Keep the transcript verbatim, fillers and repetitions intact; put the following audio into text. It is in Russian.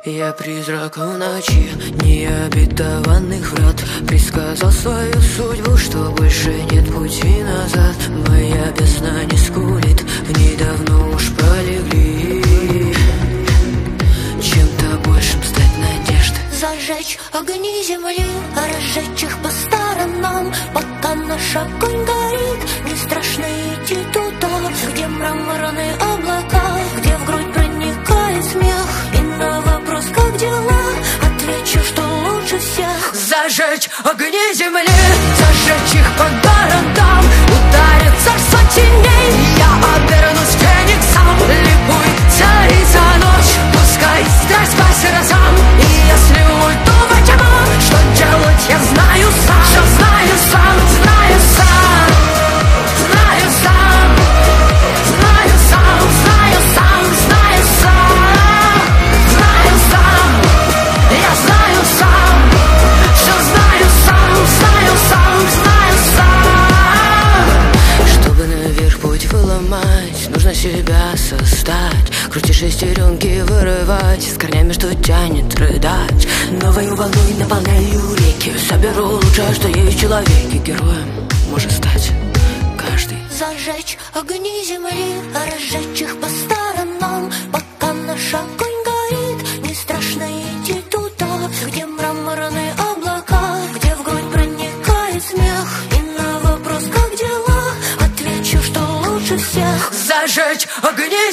Я призрак в ночи необетованных врат, предсказал свою судьбу, что больше нет пути назад. Моя весна не скулит, в ней давно уж пролегли чем-то большим стать надежды. Зажечь огни земли, разжечь их по сторонам, пока наш огонь горит. Не страшно идти туда, где мраморные облака, где в грудь проникает смех. И на вопрос, как дела, отвечу, что лучше всех. Зажечь огни земли, зажечь их по городам, ударит царство теней. Я обернусь фениксом, ликуй, царица ночь. Пускай страсть по сердцам, и если уйду во тьму, что делать я знаю сам. Все знаю сам, знаю сам, знаю сам, знаю сам, знаю сам, знаю сам, знаю сам, я знаю сам. Все знаю сам, знаю сам, знаю сам. Чтобы наверх путь выломать, нужно себя создать. Крутишь шестеренки, вырывать, с корнями, что тянет рыдать. Новою волной наполняю реки, соберу лучшее, что есть в человеке. Героем может стать каждый. Зажечь огни земли, разжечь их по сторонам, пока наш огонь горит. Не страшно идти туда, где мраморные облака, где в грудь проникает смех. И на вопрос, как дела, отвечу, что лучше всех. Зажечь огни